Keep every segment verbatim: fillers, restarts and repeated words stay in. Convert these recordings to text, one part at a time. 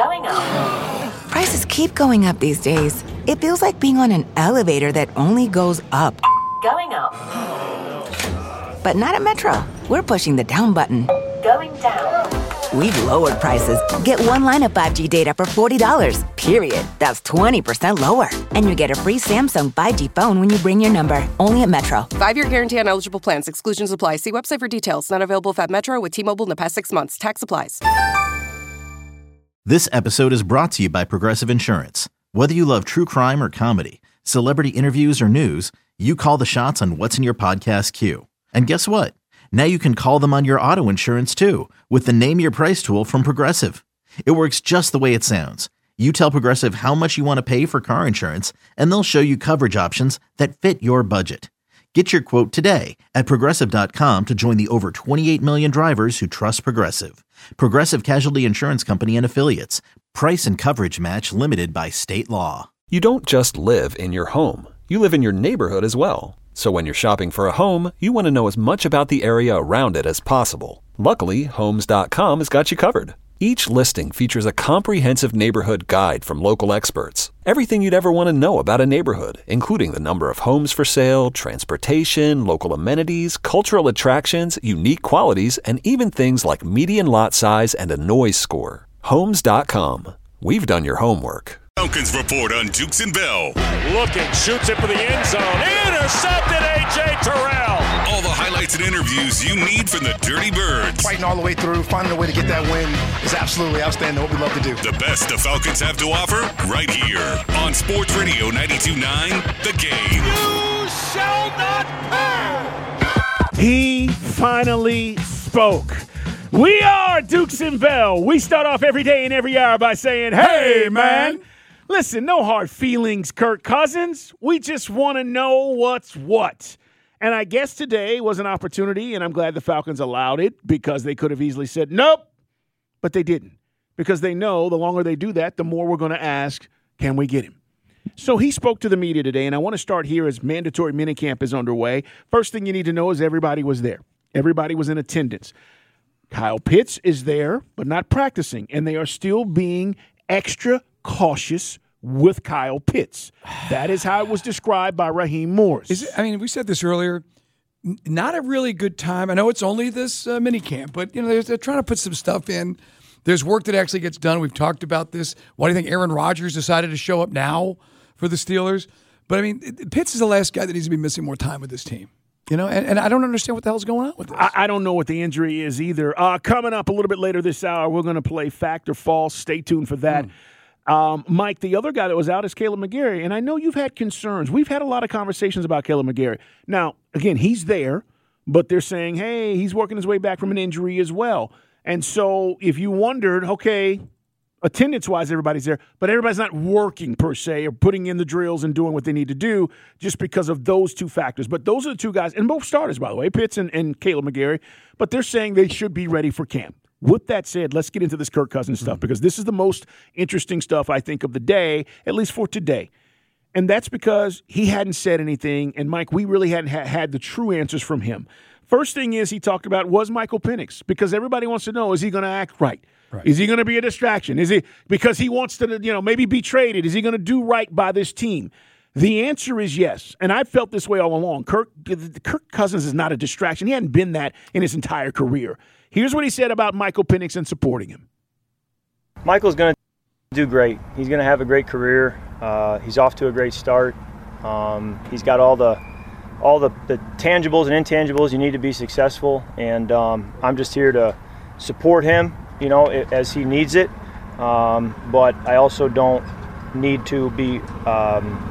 Going up. Prices keep going up these days. It feels like being on an elevator that only goes up. Going up. But not at Metro. We're pushing the down button. Going down. We've lowered prices. Get one line of five G data for forty dollars, period. That's twenty percent lower. And you get a free Samsung five G phone when you bring your number. Only at Metro. Five-year guarantee on eligible plans. Exclusions apply. See website for details. Not available if at Metro with T-Mobile in the past six months. Tax applies. This episode is brought to you by Progressive Insurance. Whether you love true crime or comedy, celebrity interviews or news, you call the shots on what's in your podcast queue. And guess what? Now you can call them on your auto insurance too with the Name Your Price tool from Progressive. It works just the way it sounds. You tell Progressive how much you want to pay for car insurance, and they'll show you coverage options that fit your budget. Get your quote today at Progressive dot com to join the over twenty-eight million drivers who trust Progressive. Progressive Casualty Insurance Company and Affiliates. Price and coverage match limited by state law. You don't just live in your home. You live in your neighborhood as well. So when you're shopping for a home, you want to know as much about the area around it as possible. Luckily, Homes dot com has got you covered. Each listing features a comprehensive neighborhood guide from local experts. Everything you'd ever want to know about a neighborhood, including the number of homes for sale, transportation, local amenities, cultural attractions, unique qualities, and even things like median lot size and a noise score. Homes dot com. We've done your homework. Falcons report on Dukes and Bell. Looking, shoots it for the end zone. Intercepted, A J Terrell. All the highlights and interviews you need from the Dirty Birds. Fighting all the way through, finding a way to get that win is absolutely outstanding. What we love to do. The best the Falcons have to offer right here on Sports Radio ninety-two point nine, The Game. You shall not pass. He finally spoke. We are Dukes and Bell. We start off every day and every hour by saying, hey, man. Listen, no hard feelings, Kirk Cousins. We just want to know what's what. And I guess today was an opportunity, and I'm glad the Falcons allowed it because they could have easily said, nope, but they didn't. Because they know the longer they do that, the more we're going to ask, can we get him? So he spoke to the media today, and I want to start here as mandatory minicamp is underway. First thing you need to know is everybody was there. Everybody was in attendance. Kyle Pitts is there, but not practicing, and they are still being extra cautious with Kyle Pitts. That is how it was described by Raheem Morris. Is it, I mean, we said this earlier. N- not a really good time. I know it's only this uh, mini camp, but you know they're, they're trying to put some stuff in. There's work that actually gets done. We've talked about this. Why do you think Aaron Rodgers decided to show up now for the Steelers? But I mean, Pitts is the last guy that needs to be missing more time with this team. You know, and, and I don't understand what the hell's going on with this. I, I don't know what the injury is either. Uh, coming up a little bit later this hour, we're going to play Fact or False. Stay tuned for that. Mm. Um, Mike, the other guy that was out is Kaleb McGary, and I know you've had concerns. We've had a lot of conversations about Kaleb McGary. Now, again, he's there, but they're saying, hey, he's working his way back from an injury as well. And so if you wondered, okay, attendance-wise, everybody's there, but everybody's not working per se or putting in the drills and doing what they need to do just because of those two factors. But those are the two guys, and both starters, by the way, Pitts and, and Kaleb McGary, but they're saying they should be ready for camp. With that said, let's get into this Kirk Cousins stuff because this is the most interesting stuff, I think, of the day, at least for today. And that's because he hadn't said anything, and, Mike, we really hadn't ha- had the true answers from him. First thing is he talked about was Michael Penix because everybody wants to know, is he going to act right? Right. Is he going to be a distraction? Is he because he wants to, you know, maybe be traded? Is he going to do right by this team? The answer is yes, and I've felt this way all along. Kirk, Kirk Cousins is not a distraction. He hadn't been that in his entire career. Here's what he said about Michael Penix and supporting him. Michael's going to do great. He's going to have a great career. Uh, he's off to a great start. Um, he's got all the all the, the tangibles and intangibles you need to be successful, and um, I'm just here to support him, you know, as he needs it. Um, but I also don't need to be, um,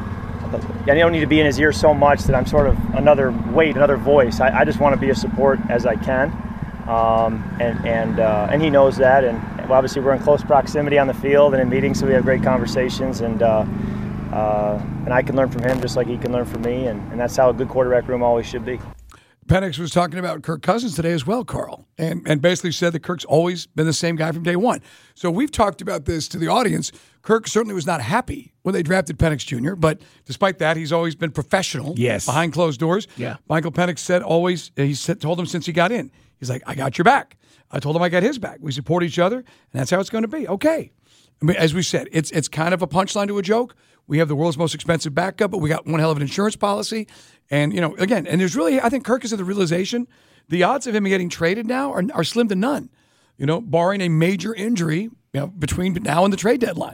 I don't need to be in his ear so much that I'm sort of another weight, another voice. I, I just want to be a support as I can, um, and and uh, and he knows that. And obviously we're in close proximity on the field and in meetings, so we have great conversations. And uh, uh, and I can learn from him just like he can learn from me, and, and that's how a good quarterback room always should be. Penix was talking about Kirk Cousins today as well, Carl, and and basically said that Kirk's always been the same guy from day one. So we've talked about this to the audience. Kirk certainly was not happy when they drafted Penix Junior, but despite that, he's always been professional yes. behind closed doors. Yeah. Michael Penix said always, he said, told him since he got in, he's like, I got your back. I told him I got his back. We support each other, and that's how it's going to be. Okay. I mean, as we said, it's it's kind of a punchline to a joke. We have the world's most expensive backup, but we got one hell of an insurance policy. And, you know, again, and there's really, I think Kirk is at the realization, the odds of him getting traded now are, are slim to none, you know, barring a major injury, you know, between now and the trade deadline.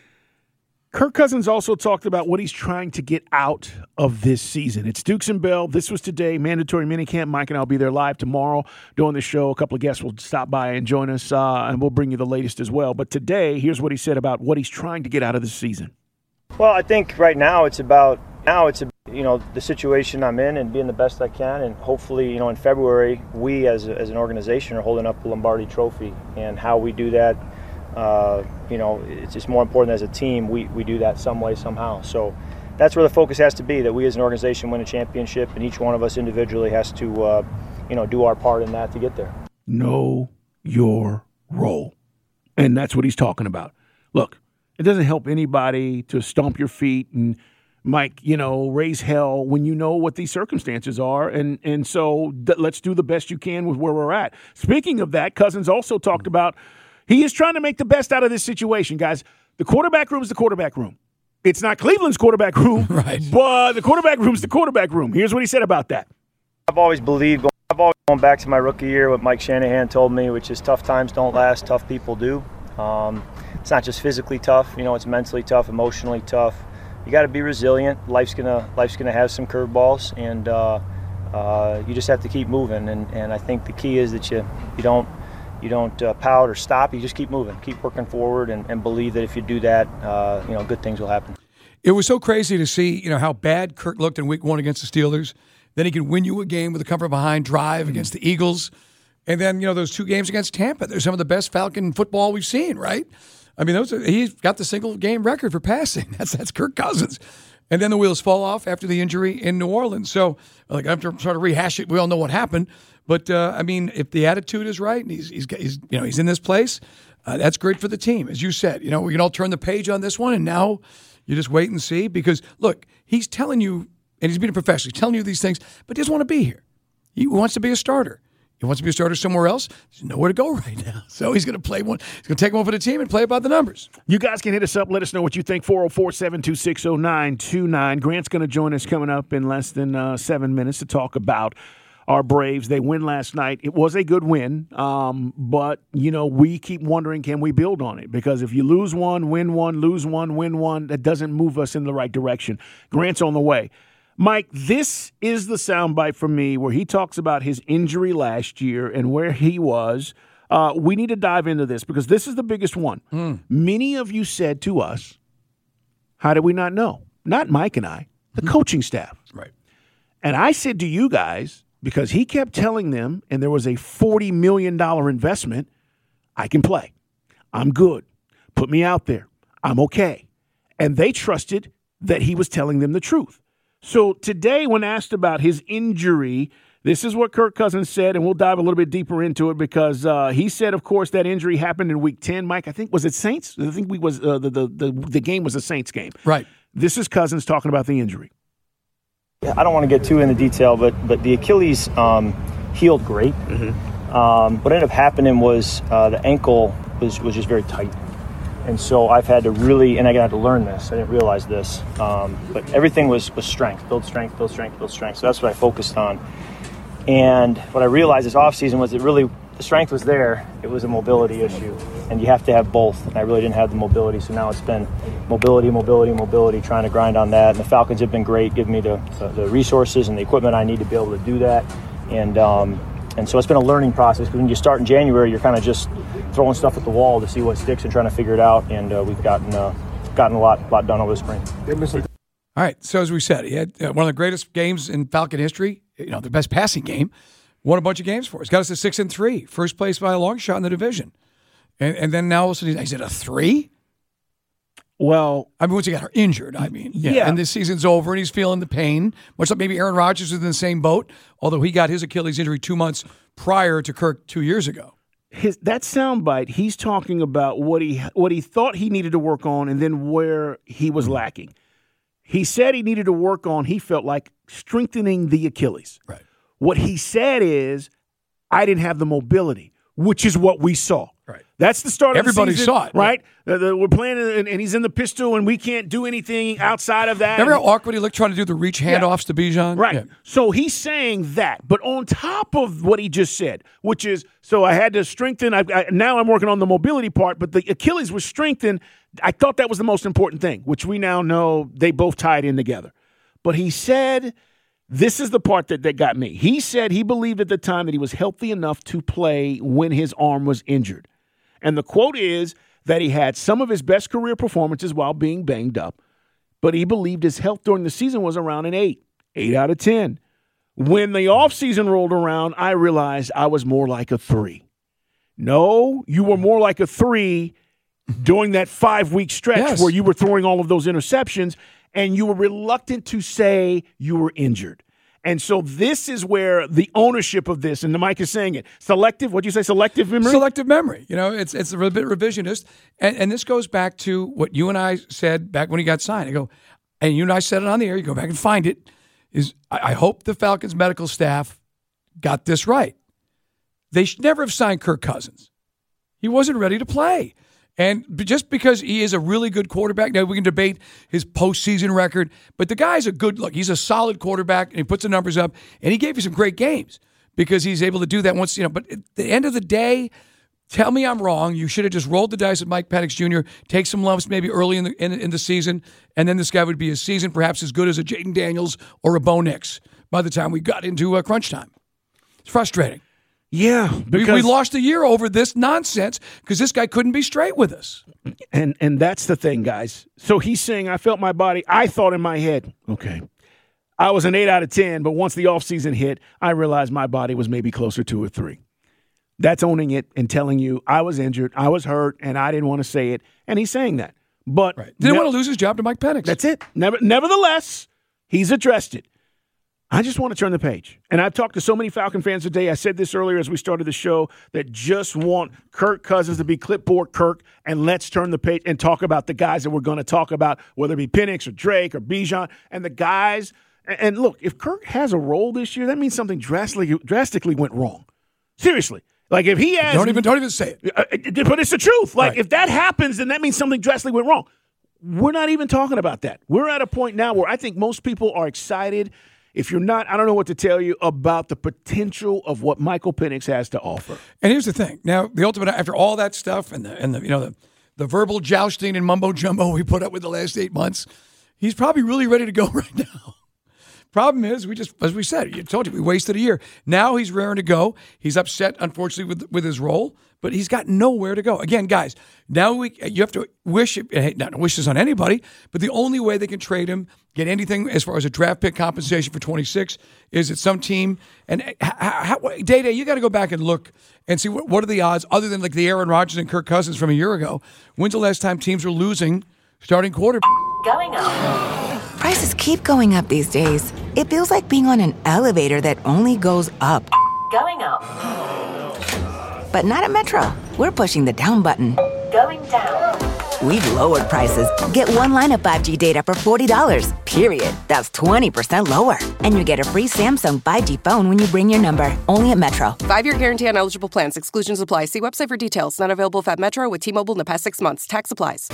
Kirk Cousins also talked about what he's trying to get out of this season. It's Dukes and Bell. This was today, mandatory minicamp. Mike and I will be there live tomorrow doing the show. A couple of guests will stop by and join us, uh, and we'll bring you the latest as well. But today, here's what he said about what he's trying to get out of this season. Well, I think right now it's about now it's you know the situation I'm in and being the best I can, and hopefully you know in February we as a, as an organization are holding up the Lombardi Trophy, and how we do that. Uh, you know, it's just more important as a team. We we do that some way, somehow. So that's where the focus has to be. That we as an organization win a championship, and each one of us individually has to, uh, you know, do our part in that to get there. Know your role, and that's what he's talking about. Look, it doesn't help anybody to stomp your feet and, Mike, you know, raise hell when you know what these circumstances are, and and so th- let's do the best you can with where we're at. Speaking of that, Cousins also talked about. He is trying to make the best out of this situation, guys. The quarterback room is the quarterback room. It's not Cleveland's quarterback room, right? But the quarterback room is the quarterback room. Here's what he said about that. I've always believed, I've always gone back to my rookie year, what Mike Shanahan told me, which is tough times don't last, tough people do. Um, it's not just physically tough, you know, it's mentally tough, emotionally tough. You got to be resilient. Life's gonna life's gonna have some curveballs, and uh, uh, you just have to keep moving. And, and I think the key is that you you don't. You don't uh, pout or stop. You just keep moving, keep working forward, and, and believe that if you do that, uh, you know, good things will happen. It was so crazy to see, you know, how bad Kirk looked in week one against the Steelers. Then he could win you a game with a comfort behind drive against the Eagles. And then, you know, those two games against Tampa. They're some of the best Falcon football we've seen, right? I mean, those are, he's got the single game record for passing. That's that's Kirk Cousins. And then the wheels fall off after the injury in New Orleans. So, like, I have to sort of rehash it. We all know what happened. But, uh, I mean, if the attitude is right and he's, he's, he's you know, he's in this place, uh, that's great for the team. As you said, you know, we can all turn the page on this one, and now you just wait and see. Because, look, he's telling you, and he's being a professional, he's telling you these things, but he doesn't want to be here. He wants to be a starter. He wants to be a starter somewhere else. There's nowhere to go right now. So he's going to play one. He's going to take one for the team and play about the numbers. You guys can hit us up. Let us know what you think. four oh four, seven two six, oh nine two nine. Grant's going to join us coming up in less than uh, seven minutes to talk about our Braves. They win last night. It was a good win, um, but, you know, we keep wondering, can we build on it? Because if you lose one, win one, lose one, win one, that doesn't move us in the right direction. Grant's on the way. Mike, this is the soundbite from me where he talks about his injury last year and where he was. Uh, we need to dive into this because this is the biggest one. Mm. Many of you said to us, how did we not know? Not Mike and I, the mm. coaching staff. Right. And I said to you guys, because he kept telling them, and there was a forty million dollars investment, I can play. I'm good. Put me out there. I'm okay. And they trusted that he was telling them the truth. So today, when asked about his injury, this is what Kirk Cousins said, and we'll dive a little bit deeper into it because uh, he said, of course, that injury happened in Week ten. Mike, I think, was it Saints? I think we was uh, the, the the the game was a Saints game. Right. This is Cousins talking about the injury. I don't want to get too into detail, but but the Achilles um, healed great. Mm-hmm. Um, what ended up happening was uh, the ankle was, was just very tight. And so I've had to really, and I had to learn this. I didn't realize this. Um, but everything was, was strength, build strength, build strength, build strength. So that's what I focused on. And what I realized this offseason was that really the strength was there. It was a mobility issue. And you have to have both. And I really didn't have the mobility. So now it's been mobility, mobility, mobility, trying to grind on that. And the Falcons have been great, giving me the, the, the resources and the equipment I need to be able to do that. And um, and so it's been a learning process. Because when you start in January, you're kind of just throwing stuff at the wall to see what sticks and trying to figure it out. And uh, we've gotten uh, gotten a lot, lot done over the spring. All right. So as we said, he had uh, one of the greatest games in Falcon history. You know, the best passing game. Won a bunch of games for us. Got us to six and three. First place by a long shot in the division. And, and then now all of a sudden, he's at a three? Well, I mean, once he got injured, I mean. Yeah. yeah. And this season's over, and he's feeling the pain. Much like maybe Aaron Rodgers was in the same boat, although he got his Achilles injury two months prior to Kirk two years ago. His that soundbite, he's talking about what he what he thought he needed to work on and then where he was lacking. He said he needed to work on, he felt like, strengthening the Achilles. Right. What he said is, I didn't have the mobility. which is what we saw. Right. That's the start of Everybody the season. saw it. Right? The, the, we're playing, and, and he's in the pistol, and we can't do anything outside of that. Remember how awkward he looked trying to do the reach handoffs yeah. to Bijan? Right. Yeah. So he's saying that. But on top of what he just said, which is, so I had to strengthen. I, I, now I'm working on the mobility part, but the Achilles was strengthened. I thought that was the most important thing, which we now know they both tied in together. But he said, this is the part that, that got me. He said he believed at the time that he was healthy enough to play when his arm was injured. And the quote is that he had some of his best career performances while being banged up, but he believed his health during the season was around an eight, eight out of ten. When the offseason rolled around, I realized I was more like a three. No, you were more like a three during that five-week stretch yes. where you were throwing all of those interceptions, and you were reluctant to say you were injured. And so this is where the ownership of this, and the Mike is saying it, selective, what'd you say, selective memory? Selective memory. You know, it's it's a bit revisionist. And, and this goes back to what you and I said back when he got signed. I go, and you and I said it on the air, you go back and find it, is I, I hope the Falcons medical staff got this right. They should never have signed Kirk Cousins. He wasn't ready to play. And just because he is a really good quarterback, now we can debate his postseason record, but the guy's a good look. He's a solid quarterback, and he puts the numbers up, and he gave you some great games because he's able to do that once, you know. But at the end of the day, tell me I'm wrong. You should have just rolled the dice with Mike Penix Junior, take some lumps maybe early in the in, in the season, and then this guy would be a season perhaps as good as a Jaden Daniels or a Bo Nix by the time we got into uh, crunch time. It's frustrating. Yeah, because we, we lost a year over this nonsense because this guy couldn't be straight with us. And and that's the thing, guys. So he's saying, I felt my body. I thought in my head, okay, I was an eight out of ten, but once the offseason hit, I realized my body was maybe closer to a three. That's owning it and telling you I was injured, I was hurt, and I didn't want to say it. And he's saying that. But right. Didn't ne- want to lose his job to Mike Penix. That's it. Never, nevertheless, he's addressed it. I just want to turn the page. And I've talked to so many Falcon fans today. I said this earlier as we started the show, that just want Kirk Cousins to be clipboard Kirk, and let's turn the page and talk about the guys that we're going to talk about, whether it be Penix or Drake or Bijan, and the guys. And look, if Kirk has a role this year, that means something drastically drastically went wrong. Seriously. Like if he has. Don't even, don't even say it. Uh, but it's the truth. Like right. if that happens, then that means something drastically went wrong. We're not even talking about that. We're at a point now where I think most people are excited. If you're not, I don't know what to tell you about the potential of what Michael Penix has to offer. And here's the thing. Now, the ultimate, after all that stuff and the, and the you know, the, the verbal jousting and mumbo jumbo we put up with the last eight months, he's probably really ready to go right now. Problem is, we just, as we said, you told you, we wasted a year. Now he's raring to go. He's upset, unfortunately, with with his role, but he's got nowhere to go. Again, guys, now we you have to wish, not wish this on anybody, but the only way they can trade him, get anything as far as a draft pick compensation for twenty-six, is at some team. And how, Day Day, you got to go back and look and see what, what are the odds, other than like the Aaron Rodgers and Kirk Cousins from a year ago. When's the last time teams were losing starting quarterback? Going up. Prices keep going up these days. It feels like being on an elevator that only goes up. Going up. But not at Metro. We're pushing the down button. Going down. We've lowered prices. Get one line of five G data for forty dollars, period. That's twenty percent lower. And you get a free Samsung five G phone when you bring your number. Only at Metro. Five-year guarantee on eligible plans. Exclusions apply. See website for details. Not available if at Metro with T-Mobile in the past six months. Tax applies.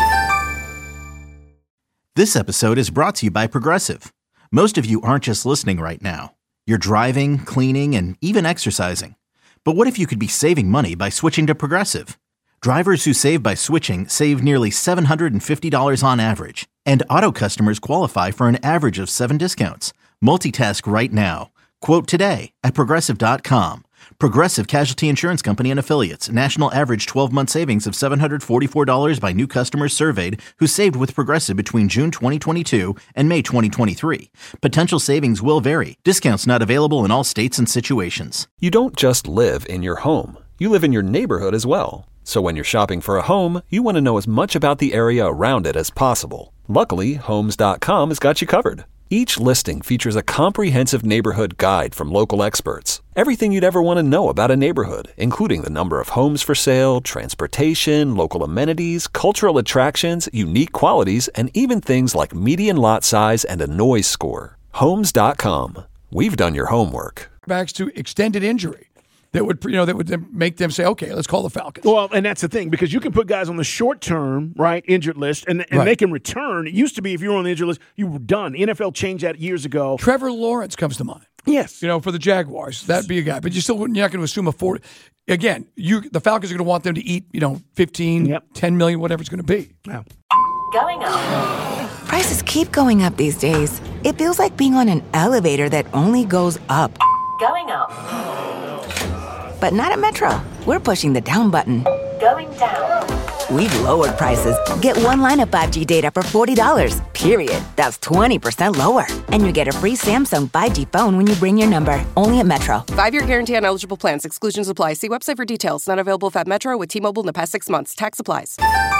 This episode is brought to you by Progressive. Most of you aren't just listening right now. You're driving, cleaning, and even exercising. But what if you could be saving money by switching to Progressive? Drivers who save by switching save nearly seven hundred fifty dollars on average. And auto customers qualify for an average of seven discounts. Multitask right now. Quote today at Progressive dot com. Progressive Casualty Insurance Company and Affiliates. National average twelve-month savings of seven hundred forty-four dollars by new customers surveyed who saved with Progressive between June twenty twenty-two and May twenty twenty-three. Potential savings will vary. Discounts not available in all states and situations. You don't just live in your home. You live in your neighborhood as well. So when you're shopping for a home, you want to know as much about the area around it as possible. Luckily, Homes dot com has got you covered. Each listing features a comprehensive neighborhood guide from local experts. Everything you'd ever want to know about a neighborhood, including the number of homes for sale, transportation, local amenities, cultural attractions, unique qualities, and even things like median lot size and a noise score. Homes dot com. We've done your homework. Backs to extended injury. that would you know that would make them say, okay, let's call the Falcons. Well, and that's the thing, because you can put guys on the short term, right, injured list, and, and Right. they can return. It used to be if you were on the injured list, you were done. The N F L changed that years ago. Trevor Lawrence comes to mind. Yes. You know, for the Jaguars, that'd be a guy. But you still wouldn't, you're not going to assume a forty. Again, you the Falcons are going to want them to eat, you know, fifteen, Yep. ten million, whatever it's going to be. Yeah. Going up. Prices keep going up these days. It feels like being on an elevator that only goes up. Going up. But not at Metro. We're pushing the down button. Going down. We've lowered prices. Get one line of five G data for forty dollars, period. That's twenty percent lower. And you get a free Samsung five G phone when you bring your number. Only at Metro. Five-year guarantee on eligible plans. Exclusions apply. See website for details. Not available if at Metro with T-Mobile in the past six months. Tax applies.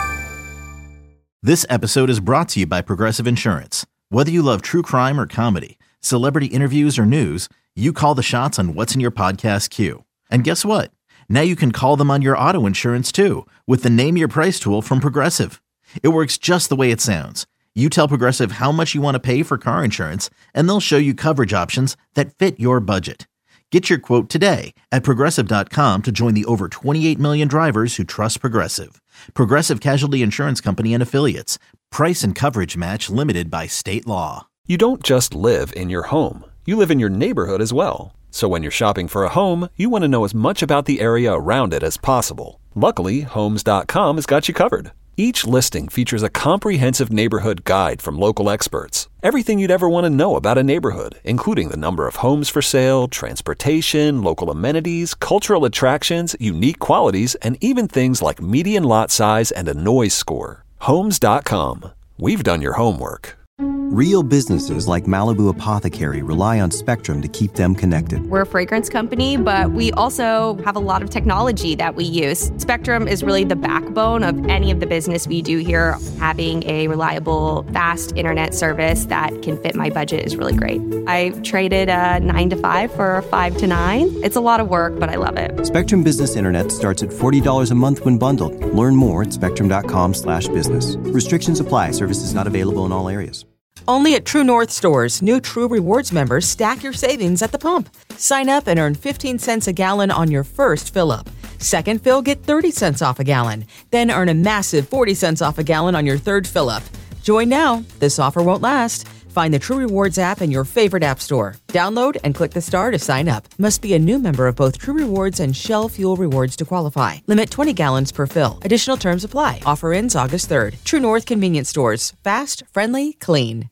This episode is brought to you by Progressive Insurance. Whether you love true crime or comedy, celebrity interviews or news, you call the shots on what's in your podcast queue. And guess what? Now you can call them on your auto insurance too with the Name Your Price tool from Progressive. It works just the way it sounds. You tell Progressive how much you want to pay for car insurance, and they'll show you coverage options that fit your budget. Get your quote today at Progressive dot com to join the over twenty-eight million drivers who trust Progressive. Progressive Casualty Insurance Company and Affiliates. Price and coverage match limited by state law. You don't just live in your home. You live in your neighborhood as well. So when you're shopping for a home, you want to know as much about the area around it as possible. Luckily, Homes dot com has got you covered. Each listing features a comprehensive neighborhood guide from local experts. Everything you'd ever want to know about a neighborhood, including the number of homes for sale, transportation, local amenities, cultural attractions, unique qualities, and even things like median lot size and a noise score. Homes dot com. We've done your homework. Real businesses like Malibu Apothecary rely on Spectrum to keep them connected. We're a fragrance company, but we also have a lot of technology that we use. Spectrum is really the backbone of any of the business we do here. Having a reliable, fast internet service that can fit my budget is really great. I traded a nine to five for a five to nine. It's a lot of work, but I love it. Spectrum Business Internet starts at forty dollars a month when bundled. Learn more at spectrum.com slash business. Restrictions apply. Services not available in all areas. Only at True North stores, new True Rewards members stack your savings at the pump. Sign up and earn fifteen cents a gallon on your first fill-up. Second fill, get thirty cents off a gallon. Then earn a massive forty cents off a gallon on your third fill-up. Join now. This offer won't last. Find the True Rewards app in your favorite app store. Download and click the star to sign up. Must be a new member of both True Rewards and Shell Fuel Rewards to qualify. Limit twenty gallons per fill. Additional terms apply. Offer ends August third. True North Convenience Stores. Fast, friendly, clean.